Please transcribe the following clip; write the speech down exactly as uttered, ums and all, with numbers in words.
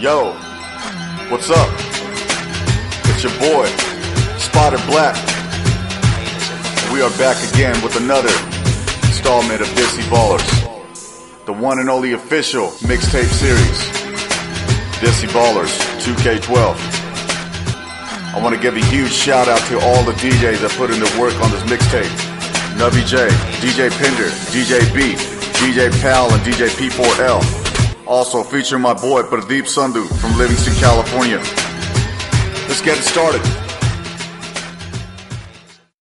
Yo, what's up? It's your boy, Spotted Black. We are back again with another installment of Desi Ballers, the one and only official mixtape series, Desi Ballers two K twelve. I want to give a huge shout out to all the D Js that put in the work on this mixtape. Nubby J, D J Pinder, D J B, D J Pal, and D J P four L. Also featuring my boy Pradeep Sandhu from Livingston, California. Let's get it started.